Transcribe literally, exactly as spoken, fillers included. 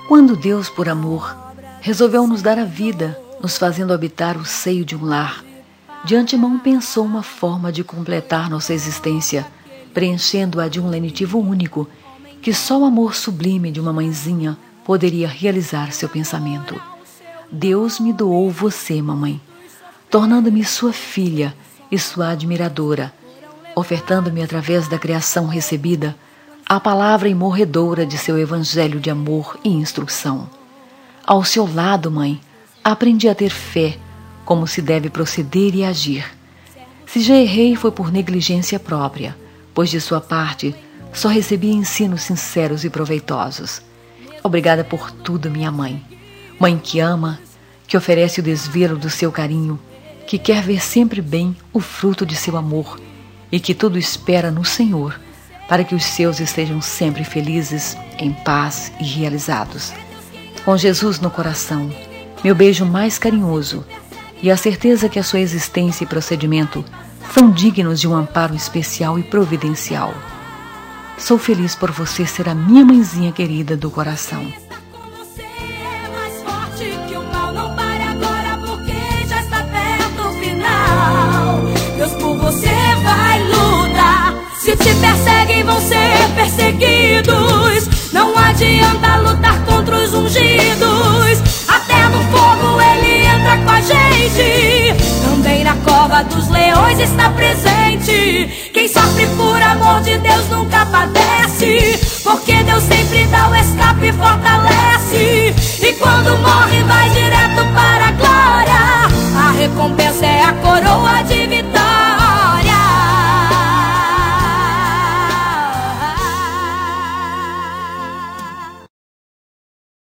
Quando Deus, por amor, resolveu nos dar a vida, nos fazendo habitar o seio de um lar, de antemão pensou uma forma de completar nossa existência, preenchendo-a de um lenitivo único, que só o amor sublime de uma mãezinha poderia realizar seu pensamento. Deus me doou você, mamãe, tornando-me sua filha e sua admiradora, ofertando-me através da criação recebida a palavra imorredoura de seu evangelho de amor e instrução. Ao seu lado, mãe, aprendi a ter fé, como se deve proceder e agir. Se já errei, foi por negligência própria, pois de sua parte só recebi ensinos sinceros e proveitosos. Obrigada por tudo, minha mãe. Mãe que ama, que oferece o desvelo do seu carinho, que quer ver sempre bem o fruto de seu amor e que tudo espera no Senhor, para que os seus estejam sempre felizes, em paz e realizados. Com Jesus no coração, meu beijo mais carinhoso e a certeza que a sua existência e procedimento são dignos de um amparo especial e providencial. Sou feliz por você ser a minha mãezinha querida do coração. Deus por você vai lutar. Se te perseguem, vão ser perseguidos. Não adianta lutar contra os ungidos. Até no fogo ele entra com a gente. Também na cova dos leões está presente. Quem sofre por amor de Deus nunca padece, porque Deus sempre dá o escape e fortalece.